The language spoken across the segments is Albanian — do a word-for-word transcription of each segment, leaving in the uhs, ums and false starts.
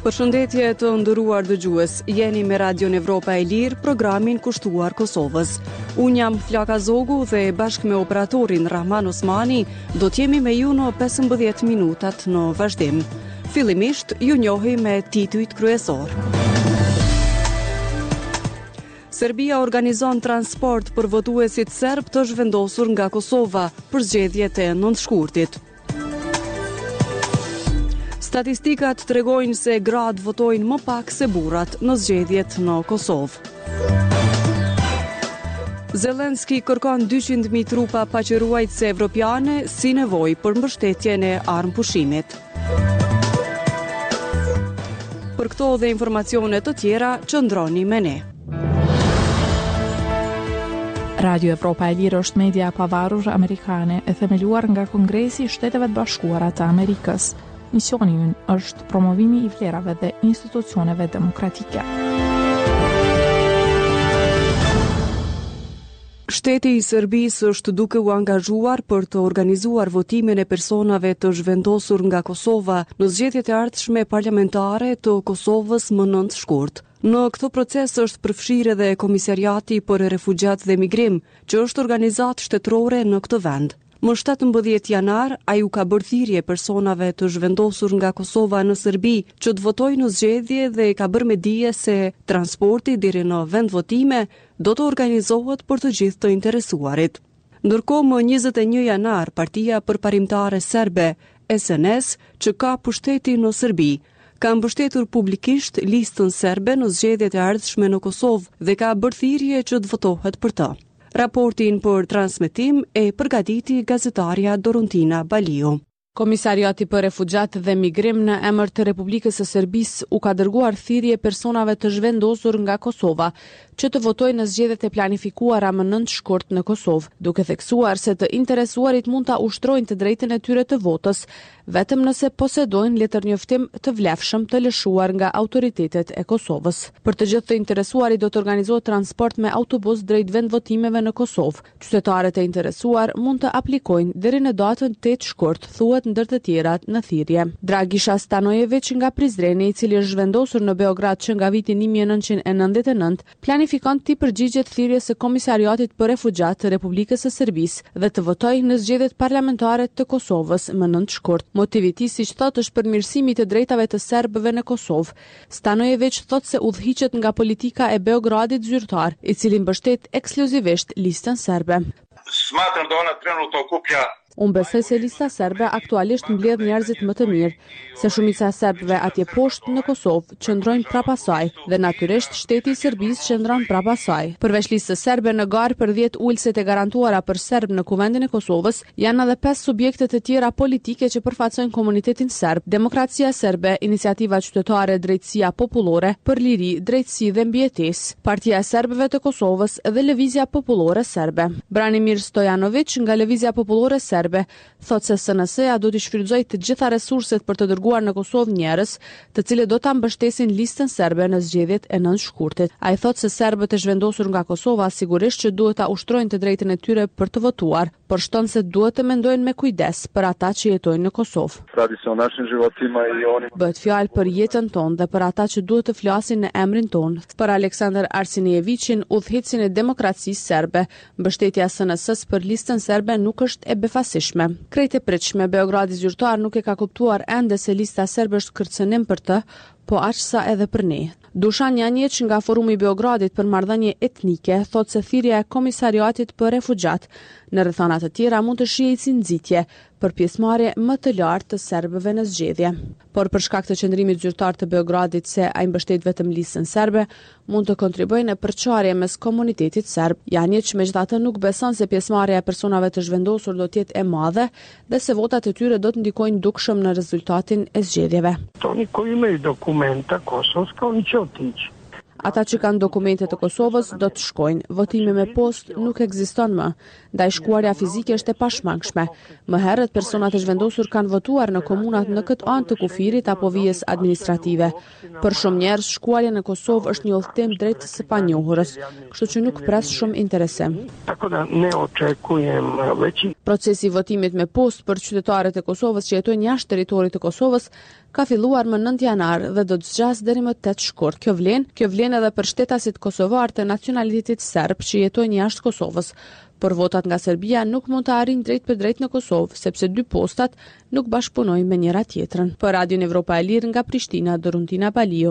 Përshëndetje të nderuar dëgjues, jeni me Radion Evropa e Lirë, programin kushtuar Kosovës. Unë jam Flaka Zogu dhe bashkë me operatorin Rahman Osmani do t'jemi me ju në pesëmbëdhjetë minutat në vazhdim. Fillimisht ju njohi me titujt kryesor. Serbia organizon transport për votuesit serb të zhvendosur nga Kosova për zgjedhjet e nëntëshkurtit. Statistikat tregojnë se gratë votojnë më pak se burrat në zgjedhjet në Kosovë. Zelenski kërkon dyqind mijë trupa paqëruajtëse evropiane si nevojë për mbështetjen e armëpushimit. Për këto dhe informacione të tjera, qëndroni me ne. Radio Evropa e Lirë është media e pavarur amerikane e themeluar nga Kongresi i Shteteve të Bashkuara të Amerikës. Misioni ynë është promovimi i vlerave dhe institucioneve demokratike. Shteti i Serbisë është duke u angazhuar për të organizuar votimin e personave të zhvendosur nga Kosova në zgjedhjet e ardhshme parlamentare të Kosovës më nëntë shkurt. Në këtë proces është përfshirë edhe Komisariati për Refugjat dhe Migrim, që është organizatë shtetërore në këtë vend. Më shtatëmbëdhjetë janar, ai u ka bërë thirrje personave të zhvendosur nga Kosova në Serbi që të votojnë në zgjedhje dhe ka bërë me dije se transporti deri në vend votime do të organizohet për të gjithë të interesuarit. Ndërkohë, më njëzet e një janar, Partia Përparimtare Serbe, S N S, që ka pushteti në Serbi, ka mbështetur publikisht listën serbe në zgjedhjet e ardhshme në Kosovë dhe ka bërë thirrje që të votohet për të. Raportin për transmetim e përgatiti gazetarja Dorontina Baliu. Komisariati për Refugjat dhe Migrim në emër të Republikës së Serbisë u ka dërguar thirrje personave të zhvendosur nga Kosova që të votojnë në zgjedhjet e planifikuara më nëntë shkurt në Kosovë, duke theksuar se të interesuarit mund ta ushtrojnë të drejtën e tyre të votës, vetëm nëse posedojnë letërnjoftim të vlefshëm të lëshuar nga autoritetet e Kosovës. Për të gjithë të interesuarit do të organizohet transport me autobus drejt vendvotimeve në Kosovë. Qytetarët e interesuar mund të aplikojnë deri në datën tetë shkurt, thuhet ndër të tjerat në thirrje. Dragisha Stanojević nga Prizreni, i cili është zhvendosur në Beograd që nga viti një mijë e nëntëqind e nëntëdhjetë e nëntë, planifikon të përgjigjet thirrjes së Komisariatit për Refugjat të Republikës së Serbisë dhe të votojë në zgjedhjet parlamentare të Kosovës më nëntë shkurt. Motivi i tij, siç thotë, është përmirësimi i të drejtave të serbëve në Kosovë. Stanojević thotë se udhhiqet nga politika e Beogradit zyrtar, i cili mbështet ekskluzivisht listën serbe. Smatram da ona trenutno okuplja Unë besoj se lista serbe aktualisht mbledh njerëzit më të mirë, se shumica e serbëve atje poshtë në Kosovë qëndrojnë prapa saj dhe natyrisht shteti i Serbisë qëndron prapa saj. Përveç listës serbe në garë për dhjetë ulëset e garantuara për serb në Kuvendin e Kosovës, janë edhe pesë subjekte të tjera politike që përfaqësojnë komunitetin serb: Demokracia serbe, Iniciativa Qytetare Drejtësia Popullore për Liri, Drejtësi dhe Mbijetesë, Partia e Serbëve të Kosovës dhe Lëvizja Popullore Serbe. Branimir Stojanović nga Lëvizja Popullore Serbe thot se S N S-ja do të shfrytëzojë të gjitha resurset për të dërguar në Kosovë njerëz, të cilët do ta mbështesin listën serbe në zgjedhjet e nëntë shkurtit. Ai thot se serbët e zhvendosur nga Kosova sigurisht që duhet ta ushtrojnë të drejtën e tyre për të votuar, por shton se duhet të mendojnë me kujdes për ata që jetojnë në Kosovë. Bëhet fjalë për jetën tonë dhe për ata që duhet të flasin në emrin tonë. Për Aleksandar Arsenijevićin, udhëheqësin e demokracisë serbe, mbështetja e S N S-s për listën serbe nuk është e befasishme. Krejt e pritshme, Beogradi zyrtar nuk e ka kuptuar ende se lista serbe është kërcënim për të, po aq sa edhe për ne. Dušan Janjić nga Forumi i Beogradit për marrëdhënie etnike thotë se thirrja e Komisariatit për Refugjat në rrethana të tjera mund të shihej si nxitje për pjesëmarrje më të lartë të serbëve në zgjedhje. Por për shkak të qëndrimit zyrtar të Beogradit se ai mbështet vetëm listën serbe, mund të kontribuojë në përçarje mes komunitetit serb. Janjić megjithatë nuk beson se pjesëmarrja e personave të zhvendosur do të jetë e madhe dhe se votat e tyre do të ndikojnë dukshëm në rezultatin e zgjedhjeve. Oni koji imaju dokumenta kosovska, oni će otići. Ata që kanë dokumente të Kosovës do të shkojnë. Votimi me post nuk ekziston më, ndaj shkuarja fizike është e pashmangshme. Më herët personat e zhvendosur kanë votuar në komunat në këtë anë të kufirit apo vijës administrative. Për shumë njerëz shkuarja në Kosovë është një udhëtim drejt së panjohurës, kështu që nuk pres shumë interesim. Tako da ne očekujem veći. Procesi i votimit me post për qytetarët e Kosovës që jetojnë jashtë territorit të Kosovës ka filluar më nëntë janar dhe do të zgjas deri më tetë shkurt. Kjo vlen, kjo vlen edhe për shtetasit kosovar të nacionalitetit serb që jetojnë jashtë Kosovës. Por votat nga Serbia nuk mund të arrijnë drejt për drejt në Kosovë, sepse dy postat nuk bashkëpunojnë me njëra tjetrën. Për Radion Evropa e Lirë nga Prishtina, Doruntina Balio.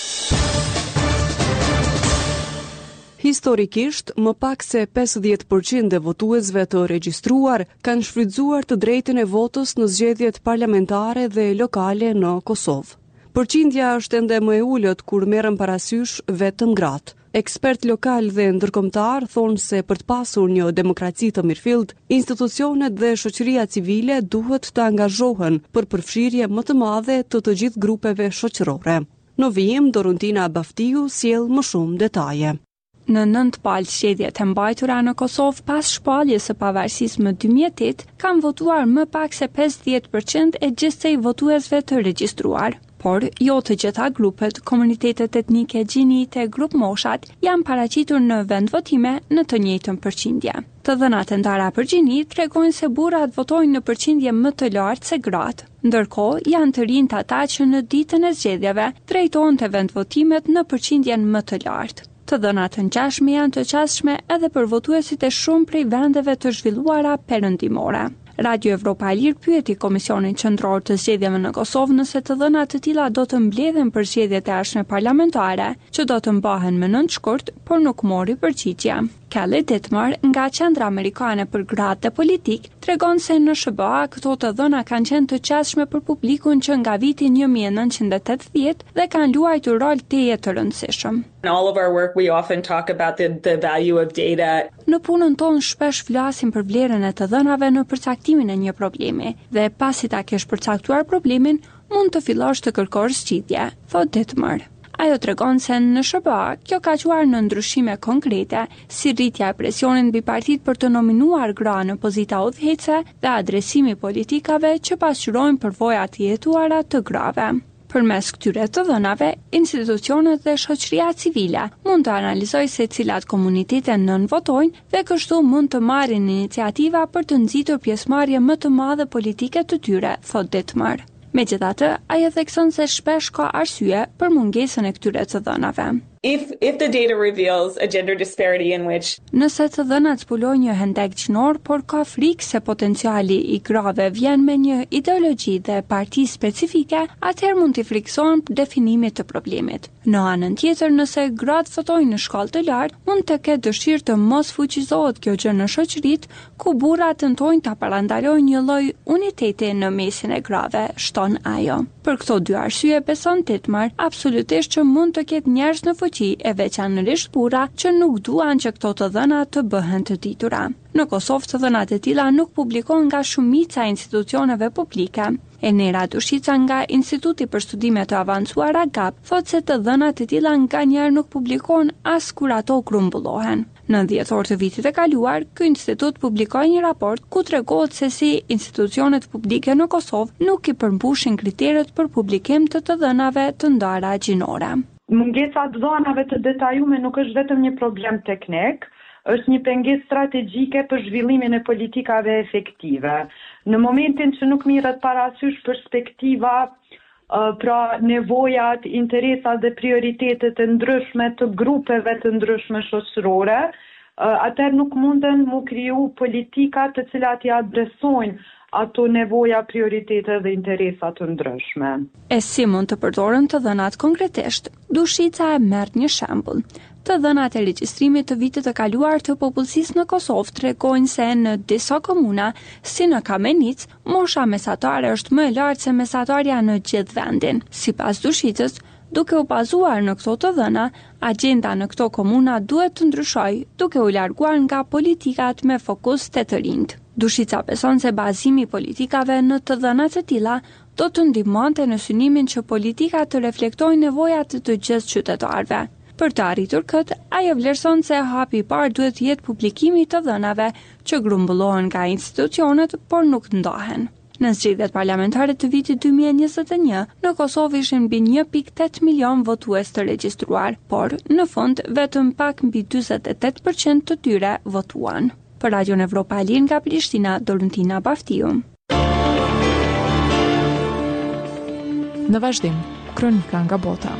Historikisht, më pak se pesëdhjetë përqind e votuesve të regjistruar kanë shfrytzuar të drejtën e votës në zgjedhjet parlamentare dhe lokale në Kosovë. Përqindja është ende më e ulët kur merren parasysh vetëm gratë. Ekspert lokal dhe ndërkombëtar thonë se për të pasur një demokraci të mirëfillt, institucionet dhe shoqëria civile duhet të angazhohen për përfshirje më të madhe të të gjithë grupeve shoqërore. Në vijim, Doruntina Baftiu sjell më shumë detaje. Në nëntë palë zgjedhjet e mbajtura në Kosovë pas shpalljes së pavarësisë më dy mijë e tetë, kanë votuar më pak se pesëdhjetë përqind e gjithsej votuesve të regjistruar. Por jo të gjitha grupet, komunitetet etnike, gjinite, grup moshat janë paraqitur në vendvotime në të njëjtën përqindje. Të dhënat e ndara për gjinit tregojnë se burrat votojnë në përqindje më të lartë se gratë. Ndërkohë, janë të rinjtë ata që në ditën e zgjedhjeve drejtohen te vendvotimet në përqindjen më të lartë. Të dhënat të ngjashme janë të qasshme edhe për votuesit e shumë prej vendeve të zhvilluara perëndimore. Radio Evropa e Lirë pyeti Komisionin Qendror të Zgjedhjeve në Kosovë nëse të dhëna të tilla do të mbledhen për zgjedhjet e ardhshme parlamentare, që do të mbahen më nëntë shkurt, por nuk mori përgjigje. Kelly Dittmar nga Qendra Amerikane për Gratë dhe Politik tregon se në S B A këto të dhëna kanë qenë të qasshme për publikun që nga viti një mijë e nëntëqind e tetëdhjetë dhe kanë luajtur rol teje të rëndësishëm. In all of our work we often talk about the the value of data. Në punën tonë shpesh flasim për vlerën e të dhënave në përcaktimin e një problemi dhe pasi ta kesh përcaktuar problemin, mund të fillosh të kërkosh zgjidhje, thot Dittmar. Ajo tregon se në S B A kjo ka quar në ndryshime konkrete, si rritja e presionit mbi partitë për të nominuar gra në pozita udhëhece dhe adresimi politikave që pasqyrojnë përvoja të jetuara të grave. Përmes këtyre të dhënave, institucionet dhe shoqëria civile mund të analizojë se cilat komunitete nënvotojnë dhe kështu mund të marrin iniciativa për të nxitur pjesëmarrje më të madhe politike të tyre, thot Dittmar. Megjithatë, ai thekson se shpesh ka arsye për mungesën e këtyre të dhënave. If if the data reveals a gender disparity in which Nëse të dhënat zbulojnë një hendek gjinor, por ka frikë se potenciali i grave vjen me një ideologji dhe parti specifike, atëherë mund t'i friksohen definimit të problemit. Në anën tjetër, nëse gratë votojnë në shkallë të lartë, mund të ketë dëshirë të mos fuqizohet kjo gjë në shoqëritë, ku burrat tentojnë ta parandalojnë një lloj uniteti në mesin e grave, shton ajo. Për këto dy arsye beson Dittmar absolutisht që mund të ketë njerëz në fuqi e veçanërisht burra që nuk duan që këto të dhëna të bëhen të ditura. Në Kosovë të dhënat e tilla nuk publikohen nga shumica e institucioneve publike. Enera Dushica nga Instituti për Studime të Avancuara G A P thotë se të dhënat e tilla nganjëherë nuk publikohen as kur ato grumbullohen. Në dhjetor të vitit e kaluar, ky institut publikoi një raport ku tregohet se si institucionet publike në Kosovë nuk i përmbushin kriteret për publikim të të dhënave të ndara gjinore. Mungesa e dhënave të detajuara nuk është vetëm një problem teknik, është një pengesë strategjike për zhvillimin e politikave efektive. Në momentin që nuk mirret parasysh perspektiva, uh, pra nevojat, interesat dhe prioritetet e ndryshme të grupeve të ndryshme shoqërore, uh, atëherë nuk munden mu kriju politika të cilat i adresojnë ato nevoja, prioritete dhe interesa të ndryshme. E si mund të përdoren të dhënat konkretisht? Dushica e merr një shembull. Të dhënat e regjistrimit të vitit të kaluar të popullsisë në Kosovë tregojnë se në disa komuna, si në Kamenic, mosha mesatare është më e lartë se mesatarja në gjithë vendin. Sipas Dushicës, duke u bazuar në këto të dhëna, agjenda në këto komuna duhet të ndryshojë, duke u larguar nga politikat me fokus te të rinjt. Dushica beson se bazimi i politikave në të dhënat e tilla do të ndihmonte në synimin që politikat të reflektojnë nevojat të të gjithë qytetarëve. Për të arritur këtë, ajo vlerëson se hapi i parë duhet të jetë publikimi i të dhënave që grumbullohen nga institucionet, por nuk ndahen. Në zgjedhjet parlamentare të vitit dy mijë e njëzet e një, në Kosovë ishin mbi një pikë tetë milion votues të regjistruar, por në fund vetëm pak mbi dyzet e tetë përqind të tyre votuan. Për Radion Evropa e Lirë nga Prishtina, Doruntina Baftiu. Në vazhdim, kronika nga bota.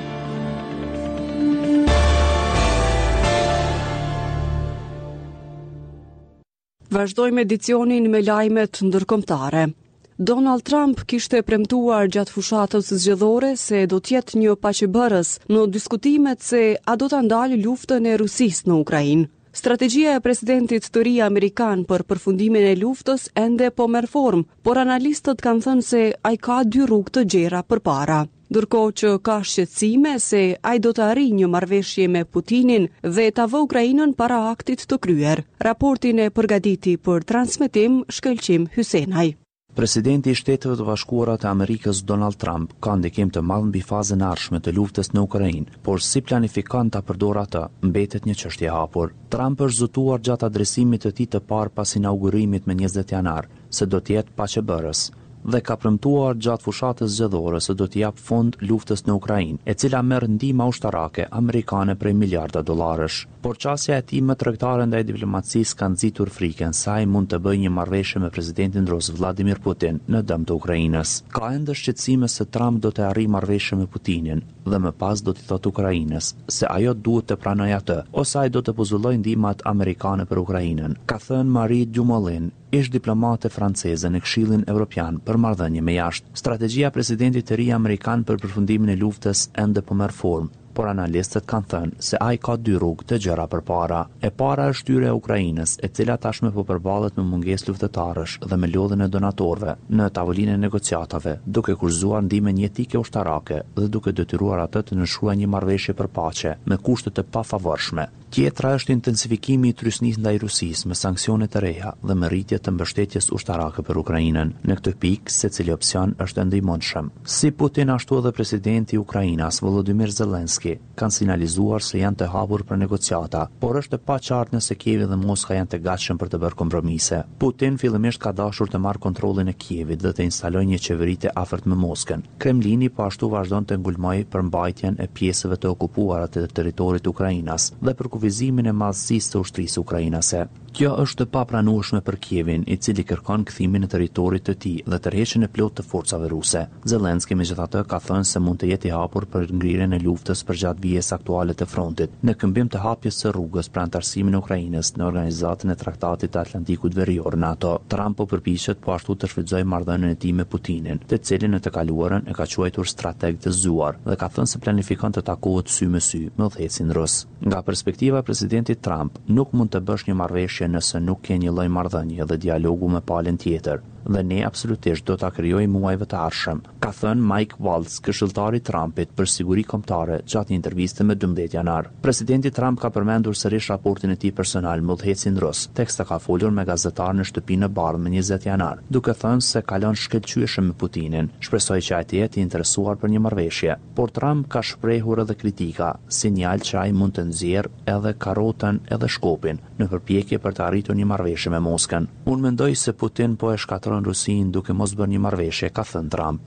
Vazhdojmë edicionin me lajmet ndërkombëtare. Donald Trump kishte premtuar gjatë fushatës zgjedhore se do të jetë një paqebërës në diskutimet se a do ta ndalë luftën e Rusisë në Ukrainë. Strategjia e presidentit të ri amerikan për përfundimin e luftës ende po merr formë, por analistët kanë thënë se ai ka dy rrugë të gjera përpara. Ndërkohë që ka shqetësime se ai do të arrijë një marrëveshje me Putinin dhe ta vë Ukrainën para aktit të kryer. Raportin e përgatiti për transmetim Shkëlqim Hysenaj. Presidenti i Shteteve të Bashkuara të Amerikës Donald Trump ka ndikim të madh mbi fazën e ardhshme të luftës në Ukrainë, por si planifikon ta përdorë atë, mbetet një çështje e hapur. Trump është zotuar gjatë adresimit të tij të parë pas inaugurimit me njëzet janar se do të jetë paqebërës dhe ka premtuar gjatë fushatës zgjedhore se do të jap fond luftës në Ukrainë, e cila merr ndihmë ushtarake amerikane prej miliarda dollarësh. Por qasja e tij më tregtare ndaj diplomacisë ka nxitur frikën se ai mund të bëjë një marrëveshje me presidentin Rus Vladimir Putin në dëm të Ukrainës. Ka ende shqetësime se Trump do të arrijë marrëveshje me Putinin dhe më pas do t'i thotë Ukrainës se ajo duhet të pranojë atë, ose ai do të puzullojë ndihmat amerikane për Ukrainën, ka thënë Marie Dumoulin, ish diplomate franceze në Këshillin Evropian për marrëdhënie me jashtë. Strategjia e presidentit të ri amerikan për përfundimin e luftës ende po merr formë, por analistët kanë thënë se ai ka dy rrugë të gjera përpara. E para është hyrja e Ukrainës, e cila tashmë po përballet me mungesë luftëtarësh dhe me lodhjen e donatorëve në tavolinën e negociatave, duke kurzuar ndihmën jetike ushtarake dhe duke detyruar atë të nënshkruajë një marrëveshje për paqe me kushte të pafavorshme. Tjetra është intensifikimi i trysnisë ndaj Rusisë me sanksione të reja dhe me rritje të mbështetjes ushtarake për Ukrainën. Në këtë pikë, secili opsion është ende i mundshëm. Si Putin ashtu edhe presidenti i Ukrainës Volodymyr Zelensky kanë sinjalizuar se janë të hapur për negociata, por është e paqartë nëse Kievi dhe Moska janë të gatshëm për të bërë kompromise. Putin fillimisht ka dashur të marrë kontrollin e Kievit dhe të instalojë një qeveri të afërt me Moskën. Kremlini po ashtu vazhdon të ngulmojë përmbajtjen e pjesëve të okupuara të territorit të Ukrainës dhe për kufizimin e madhësisë të ushtrisë ukrainase. Kjo është e papranueshme për Kievin, i cili kërkon kthimin e territorit të tij dhe tërheqjen e plotë të forcave ruse. Zelensky megjithatë ka thënë se mund të jetë i hapur për ngrirjen e luftës përgjatë vijës aktuale të frontit, në këmbim të hapjes së rrugës për antarësimin e Ukrainës në organizatën e Traktatit të Atlantikut Verior NATO. Trump po përpiqet po ashtu të shfrytëzojë marrëdhënien e tij me Putinin, të cilin në të kaluarën e ka quajtur strateg të zgjuar dhe ka thënë se planifikon të takohet sy me sy me udhëhecin rus. Nga perspektiva e presidentit Trump, nuk mund të bësh një marrëveshje nëse nuk ke një lloj marrëdhënie dhe dialogu me palën tjetër, dhe ne absolutisht do ta krijojmë muajve të ardhshëm, ka thënë Mike Waltz, këshilltari i Trumpit për siguri kombëtare gjatë një interviste me dymbëdhjetë janar. Presidenti Trump ka përmendur sërish raportin e tij personal me udhëhecin rus, teksta ka folur me gazetar në shtëpinë e bardhë me njëzet janar, duke thënë se kalon shkëlqyeshëm me Putinin. Shpresoi që ai të jetë i interesuar për një marrëveshje, por Trump ka shprehur edhe kritika, sinjal që ai mund të nxjerrë edhe karrotën edhe shkopin në përpjekje për të arritur një marrëveshje me Moskën. Unë mendoj se Putin po e shkatron Rusinë duke mos bërë një marrëveshje, ka thënë Trump.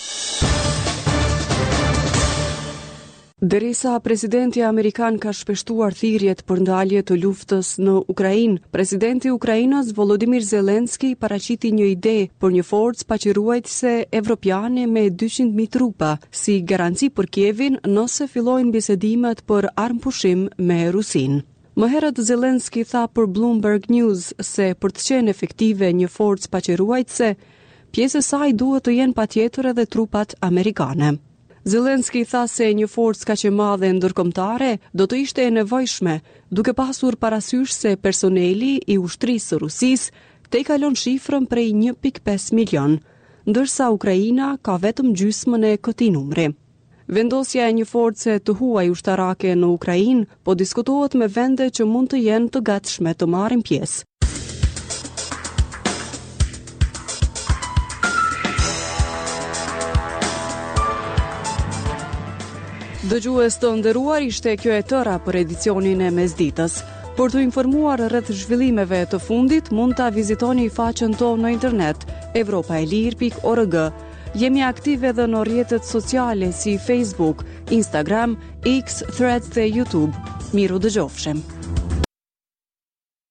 Derisa presidenti amerikan ka shpeshtuar thirrjet për ndalje të luftës në Ukrainë, presidenti i Ukrainës Volodymyr Zelensky paraqiti një ide për një forcë paqëruajtëse evropiane me dyqind mijë trupa, si garanci për Kievin nëse fillojnë bisedimet për armëpushim me Rusinë. Më herët Zelensky tha për Bloomberg News se për të qenë efektive një forcë paqëruajtëse, pjesë e saj duhet të jenë patjetër edhe trupat amerikane. Zelensky tha se një forcë kaq e madhe ndërkombëtare do të ishte e nevojshme, duke pasur parasysh se personeli i ushtrisë së Rusisë te kalon shifrën prej një pikë pesë milion, ndërsa Ukraina ka vetëm gjysmën e këtij numri. Vendosja e një force të huaj ushtarake në Ukrainë po diskutohet me vende që mund të jenë të gatshme të marrin pjesë. Dëgjues të nderuar, ishte kjo e tëra për edicionin e mesditës. Për të informuar rreth zhvillimeve të fundit, mund ta vizitoni faqen tonë në internet evropaelir pikë org. Jemi aktive edhe në rrjetet sociale si Facebook, Instagram, X, Threads dhe YouTube. Miru dëgjofshim.